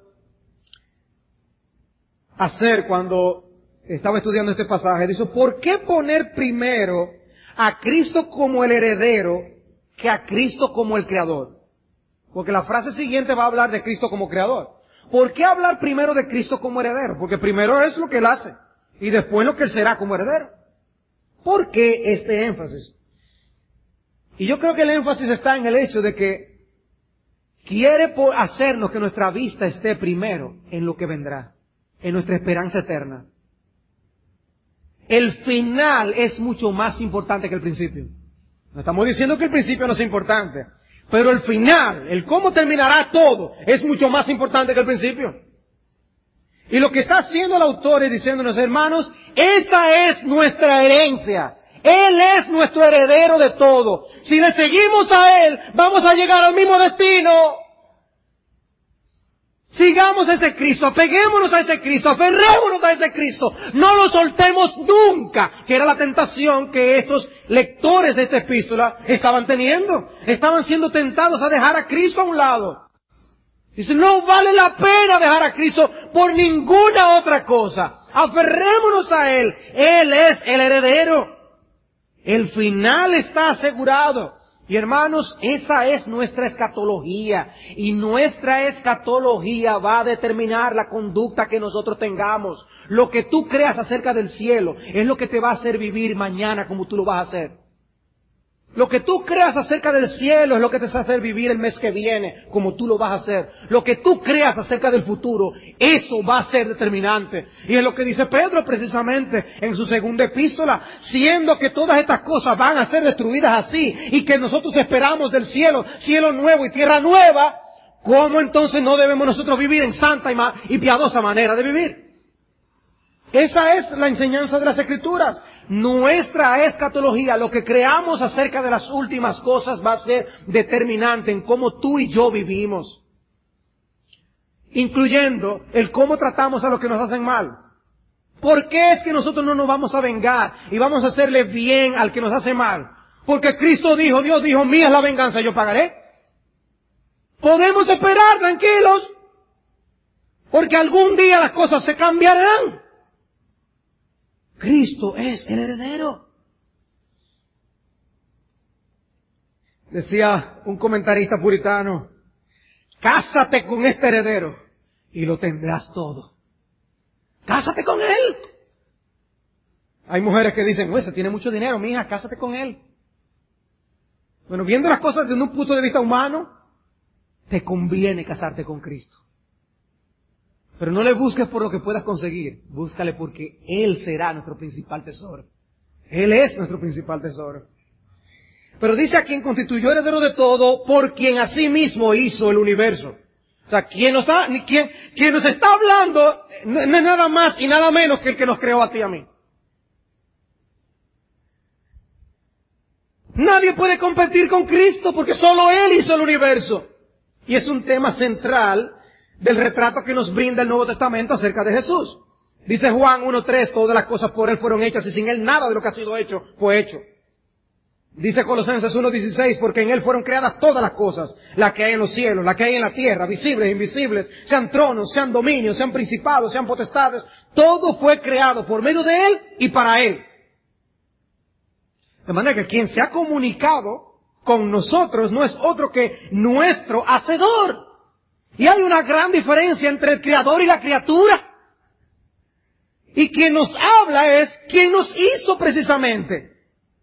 hacer cuando estaba estudiando este pasaje. Dice, ¿por qué poner primero a Cristo como el heredero que a Cristo como el creador? Porque la frase siguiente va a hablar de Cristo como creador. ¿Por qué hablar primero de Cristo como heredero? Porque primero es lo que Él hace y después lo que Él será como heredero. ¿Por qué este énfasis? Y yo creo que el énfasis está en el hecho de que quiere hacernos que nuestra vista esté primero en lo que vendrá, en nuestra esperanza eterna. El final es mucho más importante que el principio. No estamos diciendo que el principio no es importante, pero el final, el cómo terminará todo, es mucho más importante que el principio. Y lo que está haciendo el autor es diciéndonos, hermanos, esa es nuestra herencia. Él es nuestro heredero de todo. Si le seguimos a Él, vamos a llegar al mismo destino. Sigamos a ese Cristo, apeguémonos a ese Cristo, aferrémonos a ese Cristo, no lo soltemos nunca, que era la tentación que estos lectores de esta epístola estaban teniendo. Estaban siendo tentados a dejar a Cristo a un lado. Dice, no vale la pena dejar a Cristo por ninguna otra cosa. Aferrémonos a Él, Él es el heredero. El final está asegurado. Y hermanos, esa es nuestra escatología. Y nuestra escatología va a determinar la conducta que nosotros tengamos. Lo que tú creas acerca del cielo es lo que te va a hacer vivir mañana como tú lo vas a hacer. Lo que tú creas acerca del cielo es lo que te va a hacer vivir el mes que viene, como tú lo vas a hacer. Lo que tú creas acerca del futuro, eso va a ser determinante. Y es lo que dice Pedro precisamente en su segunda epístola, siendo que todas estas cosas van a ser destruidas así, y que nosotros esperamos del cielo, cielo nuevo y tierra nueva, ¿cómo entonces no debemos nosotros vivir en santa y, ma- y piadosa manera de vivir? Esa es la enseñanza de las Escrituras. Nuestra escatología, lo que creamos acerca de las últimas cosas, va a ser determinante en cómo tú y yo vivimos. Incluyendo el cómo tratamos a los que nos hacen mal. ¿Por qué es que nosotros no nos vamos a vengar y vamos a hacerle bien al que nos hace mal? Porque Cristo dijo, Dios dijo, mía es la venganza, yo pagaré. Podemos esperar tranquilos, porque algún día las cosas se cambiarán. Cristo es el heredero. Decía un comentarista puritano, cásate con este heredero y lo tendrás todo. Cásate con él. Hay mujeres que dicen, ese tiene mucho dinero, mija, cásate con él. Bueno, viendo las cosas desde un punto de vista humano, te conviene casarte con Cristo. Pero no le busques por lo que puedas conseguir, búscale porque Él será nuestro principal tesoro. Él es nuestro principal tesoro. Pero dice a quien constituyó heredero de todo, por quien asimismo hizo el universo. O sea, quien nos, ha, quien, quien nos está hablando no, no es nada más y nada menos que el que nos creó a ti y a mí. Nadie puede competir con Cristo porque solo Él hizo el universo. Y es un tema central del retrato que nos brinda el Nuevo Testamento acerca de Jesús. Dice Juan uno tres, todas las cosas por Él fueron hechas y sin Él nada de lo que ha sido hecho fue hecho. Dice Colosenses uno dieciséis, porque en Él fueron creadas todas las cosas, las que hay en los cielos, las que hay en la tierra, visibles e invisibles, sean tronos, sean dominios, sean principados, sean potestades, todo fue creado por medio de Él y para Él. De manera que quien se ha comunicado con nosotros no es otro que nuestro Hacedor. Y hay una gran diferencia entre el Creador y la criatura. Y quien nos habla es quien nos hizo precisamente.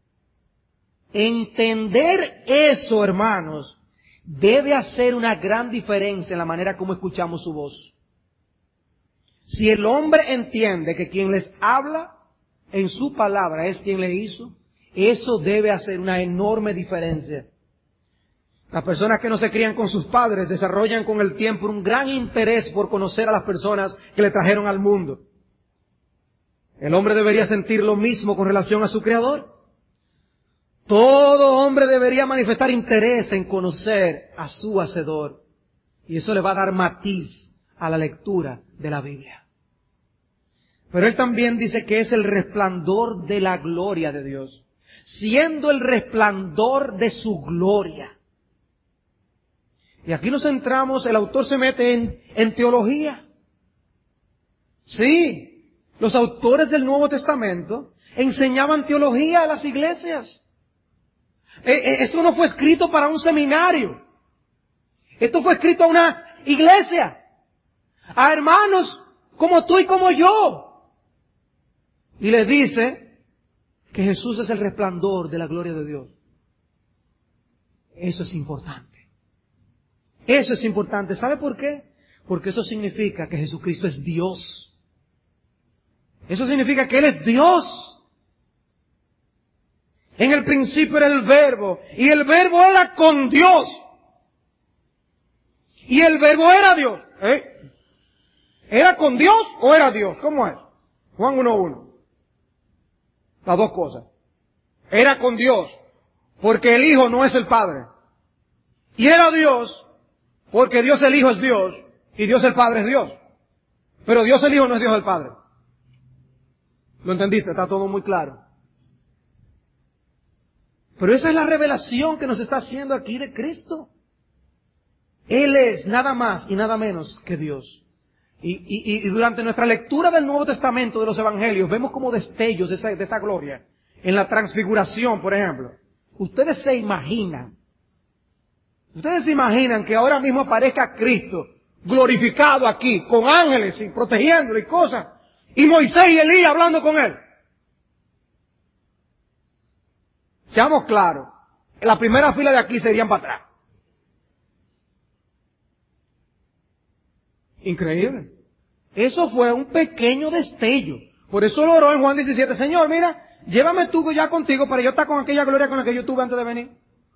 Entender eso, hermanos, debe hacer una gran diferencia en la manera como escuchamos su voz. Si el hombre entiende que quien les habla en su palabra es quien le hizo, eso debe hacer una enorme diferencia. Las personas que no se crían con sus padres desarrollan con el tiempo un gran interés por conocer a las personas que le trajeron al mundo. El hombre debería sentir lo mismo con relación a su Creador. Todo hombre debería manifestar interés en conocer a su Hacedor. Y eso le va a dar matiz a la lectura de la Biblia. Pero él también dice que es el resplandor de la gloria de Dios. Siendo el resplandor de su gloria. Y aquí nos centramos, el autor se mete en, en teología. Sí, los autores del Nuevo Testamento enseñaban teología a las iglesias. Eh, eh, esto no fue escrito para un seminario. Esto fue escrito a una iglesia. A hermanos como tú y como yo. Y les dice que Jesús es el resplandor de la gloria de Dios. Eso es importante. Eso es importante. ¿Sabe por qué? Porque eso significa que Jesucristo es Dios. Eso significa que Él es Dios. En el principio era el Verbo, y el Verbo era con Dios. Y el Verbo era Dios. ¿Eh? ¿Era con Dios o era Dios? ¿Cómo es? Juan uno uno. Las dos cosas. Era con Dios, porque el Hijo no es el Padre. Y era Dios, porque Dios el Hijo es Dios, y Dios el Padre es Dios. Pero Dios el Hijo no es Dios el Padre. ¿Lo entendiste? Está todo muy claro. Pero esa es la revelación que nos está haciendo aquí de Cristo. Él es nada más y nada menos que Dios. Y, y, y durante nuestra lectura del Nuevo Testamento, de los Evangelios, vemos como destellos de esa, de esa gloria. En la transfiguración, por ejemplo. Ustedes se imaginan, ustedes se imaginan que ahora mismo aparezca Cristo glorificado aquí, con ángeles y protegiéndolo y cosas, y Moisés y Elías hablando con él. Seamos claros, en la primera fila de aquí serían para atrás. Increíble. Eso fue un pequeño destello. Por eso lo oró en Juan diecisiete, Señor, mira, llévame tú ya contigo para yo estar con aquella gloria con la que yo tuve antes de venir.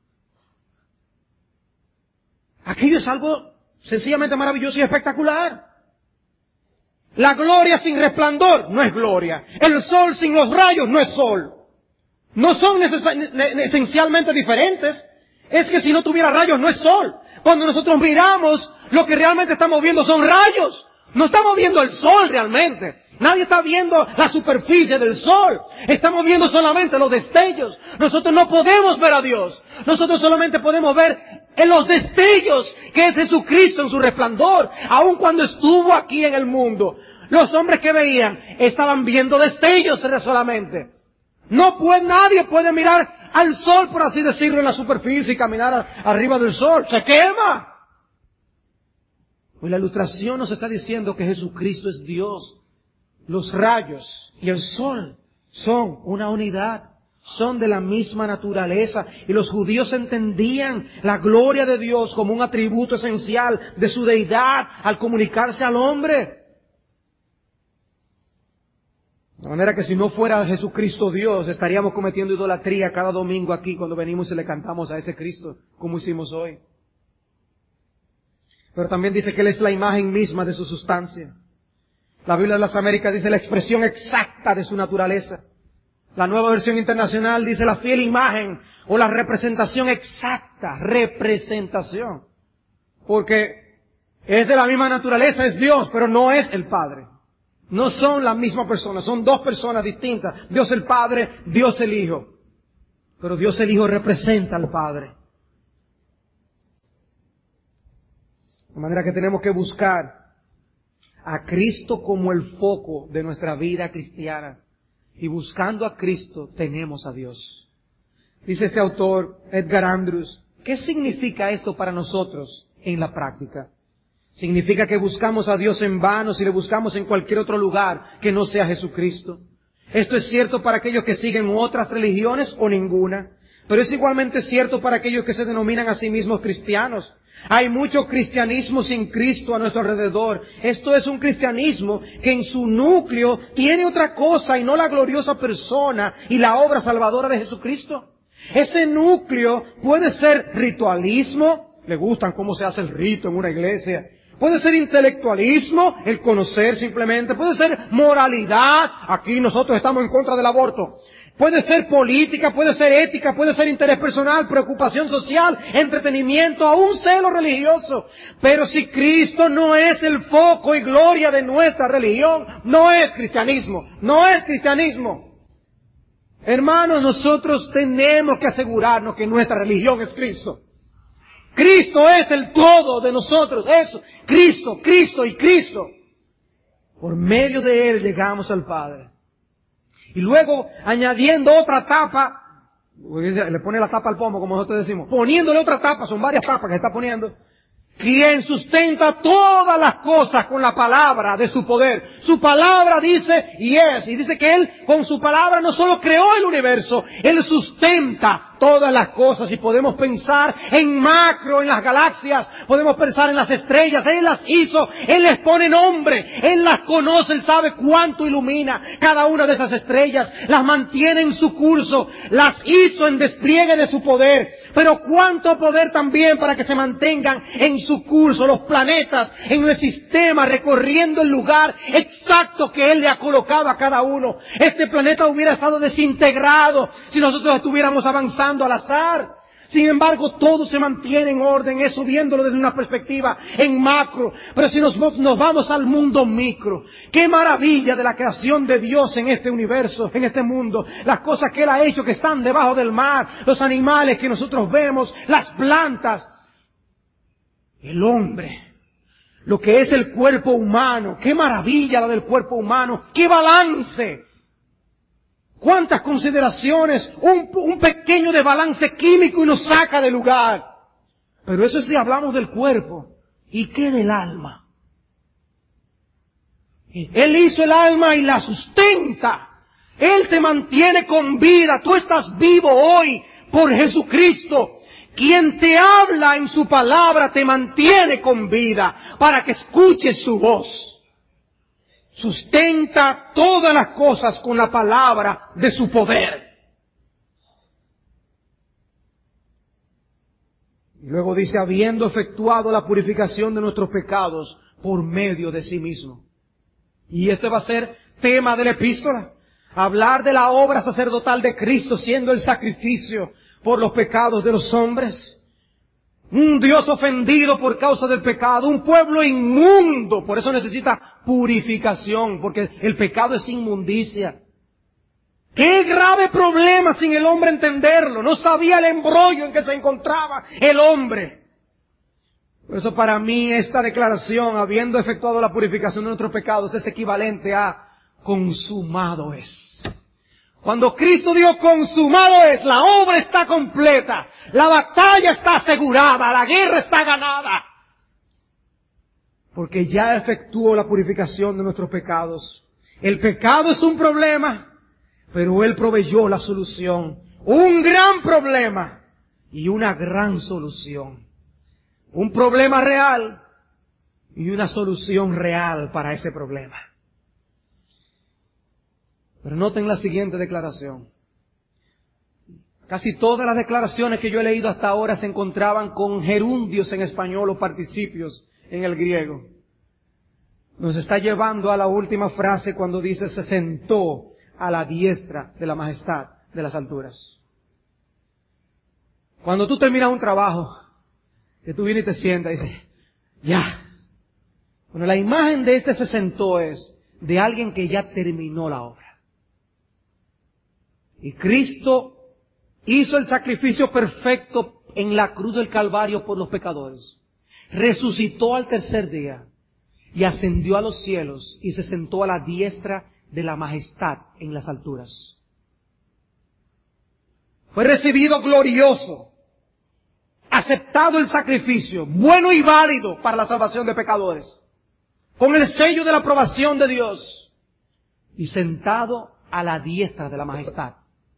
Aquello es algo sencillamente maravilloso y espectacular. La gloria sin resplandor no es gloria. El sol sin los rayos no es sol. No son esencialmente diferentes. Es que si no tuviera rayos no es sol. Cuando nosotros miramos, lo que realmente estamos viendo son rayos. No estamos viendo el sol realmente. Nadie está viendo la superficie del sol. Estamos viendo solamente los destellos. Nosotros no podemos ver a Dios. Nosotros solamente podemos ver en los destellos que es Jesucristo en su resplandor. Aun cuando estuvo aquí en el mundo, los hombres que veían estaban viendo destellos solamente. No puede, nadie puede mirar al sol, por así decirlo, en la superficie y caminar a, arriba del sol. Se quema. Pues la ilustración nos está diciendo que Jesucristo es Dios. Los rayos y el sol son una unidad, son de la misma naturaleza. Y los judíos entendían la gloria de Dios como un atributo esencial de su deidad al comunicarse al hombre. De manera que si no fuera Jesucristo Dios, estaríamos cometiendo idolatría cada domingo aquí cuando venimos y le cantamos a ese Cristo, como hicimos hoy. Pero también dice que Él es la imagen misma de su sustancia. La Biblia de las Américas dice la expresión exacta de su naturaleza. La Nueva Versión Internacional dice la fiel imagen o la representación exacta, representación. Porque es de la misma naturaleza, es Dios, pero no es el Padre. No son la misma persona, son dos personas distintas. Dios el Padre, Dios el Hijo. Pero Dios el Hijo representa al Padre. De manera que tenemos que buscar a Cristo como el foco de nuestra vida cristiana. Y buscando a Cristo tenemos a Dios. Dice este autor, Edgar Andrews, ¿qué significa esto para nosotros en la práctica? Significa que buscamos a Dios en vano si le buscamos en cualquier otro lugar que no sea Jesucristo. Esto es cierto para aquellos que siguen otras religiones o ninguna, pero es igualmente cierto para aquellos que se denominan a sí mismos cristianos. Hay mucho cristianismo sin Cristo a nuestro alrededor. Esto es un cristianismo que en su núcleo tiene otra cosa y no la gloriosa persona y la obra salvadora de Jesucristo. Ese núcleo puede ser ritualismo, le gustan cómo se hace el rito en una iglesia. Puede ser intelectualismo, el conocer simplemente. Puede ser moralidad, aquí nosotros estamos en contra del aborto. Puede ser política, puede ser ética, puede ser interés personal, preocupación social, entretenimiento, aún celo religioso. Pero si Cristo no es el foco y gloria de nuestra religión, no es cristianismo, no es cristianismo. Hermanos, nosotros tenemos que asegurarnos que nuestra religión es Cristo. Cristo es el todo de nosotros, eso, Cristo, Cristo y Cristo. Por medio de Él llegamos al Padre. Y luego, añadiendo otra tapa, le pone la tapa al pomo, como nosotros decimos, poniéndole otra tapa, son varias tapas que está poniendo, quien sustenta todas las cosas con la palabra de su poder. Su palabra dice, y es, y dice que Él con su palabra no solo creó el universo, Él sustenta todas las cosas. Y podemos pensar en macro, en las galaxias, podemos pensar en las estrellas. Él las hizo, Él les pone nombre, Él las conoce, Él sabe cuánto ilumina cada una de esas estrellas, las mantiene en su curso, las hizo en despliegue de su poder. Pero cuánto poder también para que se mantengan en su curso los planetas en el sistema, recorriendo el lugar exacto que Él le ha colocado a cada uno. Este planeta hubiera estado desintegrado si nosotros estuviéramos avanzando al azar. Sin embargo, todo se mantiene en orden, eso viéndolo desde una perspectiva en macro. Pero si nos, nos vamos al mundo micro, qué maravilla de la creación de Dios en este universo, en este mundo. Las cosas que Él ha hecho que están debajo del mar, los animales que nosotros vemos, las plantas, el hombre, lo que es el cuerpo humano. Qué maravilla la del cuerpo humano, qué balance. ¿Cuántas consideraciones? Un, un pequeño desbalance químico y nos saca del lugar. Pero eso sí hablamos del cuerpo. ¿Y qué del alma? Él hizo el alma y la sustenta. Él te mantiene con vida. Tú estás vivo hoy por Jesucristo. Quien te habla en su palabra te mantiene con vida para que escuches su voz. Sustenta todas las cosas con la palabra de su poder. Y luego dice, habiendo efectuado la purificación de nuestros pecados por medio de sí mismo. Y este va a ser tema de la epístola. Hablar de la obra sacerdotal de Cristo siendo el sacrificio por los pecados de los hombres. Un Dios ofendido por causa del pecado, un pueblo inmundo, por eso necesita purificación, porque el pecado es inmundicia. ¡Qué grave problema sin el hombre entenderlo! No sabía el embrollo en que se encontraba el hombre. Por eso para mí esta declaración, habiendo efectuado la purificación de nuestros pecados, es equivalente a consumado es. Cuando Cristo dijo consumado es, la obra está completa, la batalla está asegurada, la guerra está ganada. Porque ya efectuó la purificación de nuestros pecados. El pecado es un problema, pero Él proveyó la solución. Un gran problema y una gran solución. Un problema real y una solución real para ese problema. Pero noten la siguiente declaración. Casi todas las declaraciones que yo he leído hasta ahora se encontraban con gerundios en español o participios en el griego. Nos está llevando a la última frase cuando dice se sentó a la diestra de la majestad de las alturas. Cuando tú terminas un trabajo, que tú vienes y te sientas y dices, ya. Bueno, la imagen de este se sentó es de alguien que ya terminó la obra. Y Cristo hizo el sacrificio perfecto en la cruz del Calvario por los pecadores. Resucitó al tercer día y ascendió a los cielos y se sentó a la diestra de la majestad en las alturas. Fue recibido glorioso, aceptado el sacrificio, bueno y válido para la salvación de pecadores, con el sello de la aprobación de Dios y sentado a la diestra de la majestad.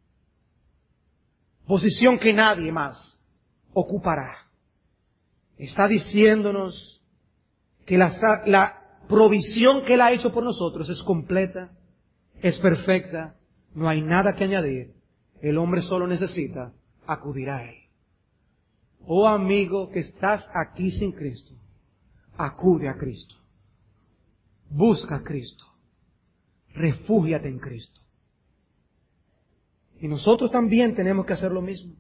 Posición que nadie más ocupará. Está diciéndonos que la, la provisión que Él ha hecho por nosotros es completa, es perfecta, no hay nada que añadir. El hombre solo necesita acudir a Él. Oh amigo que estás aquí sin Cristo, acude a Cristo. Busca a Cristo. Refúgiate en Cristo. Y nosotros también tenemos que hacer lo mismo.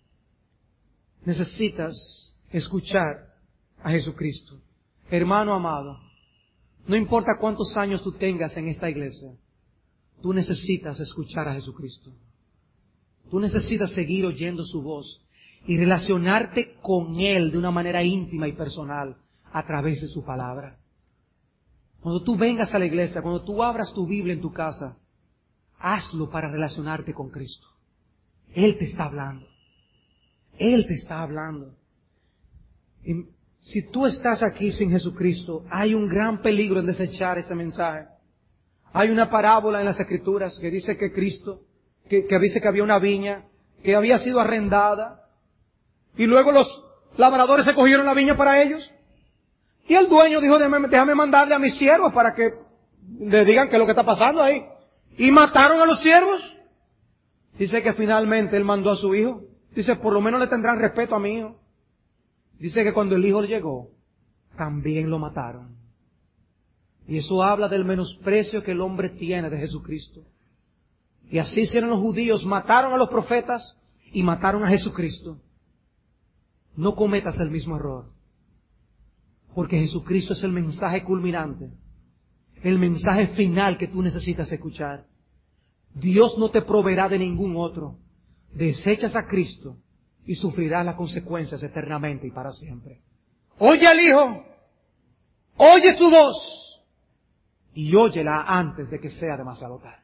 Necesitas escuchar a Jesucristo. Hermano amado, no importa cuántos años tú tengas en esta iglesia, tú necesitas escuchar a Jesucristo. Tú necesitas seguir oyendo su voz y relacionarte con Él de una manera íntima y personal a través de su palabra. Cuando tú vengas a la iglesia, cuando tú abras tu Biblia en tu casa, hazlo para relacionarte con Cristo. Él te está hablando. Él te está hablando. Y si tú estás aquí sin Jesucristo, hay un gran peligro en desechar ese mensaje. Hay una parábola en las Escrituras que dice que Cristo, que, que dice que había una viña que había sido arrendada y luego los labradores se cogieron la viña para ellos. Y el dueño dijo, déjame, déjame mandarle a mis siervos para que le digan qué es lo que está pasando ahí. Y mataron a los siervos. Dice que finalmente él mandó a su hijo. Dice, por lo menos le tendrán respeto a mi hijo. Dice que cuando el hijo llegó, también lo mataron. Y eso habla del menosprecio que el hombre tiene de Jesucristo. Y así hicieron los judíos, mataron a los profetas y mataron a Jesucristo. No cometas el mismo error. Porque Jesucristo es el mensaje culminante. El mensaje final que tú necesitas escuchar. Dios no te proveerá de ningún otro. Desechas a Cristo y sufrirás las consecuencias eternamente y para siempre. Oye al Hijo, oye su voz y óyela antes de que sea demasiado tarde.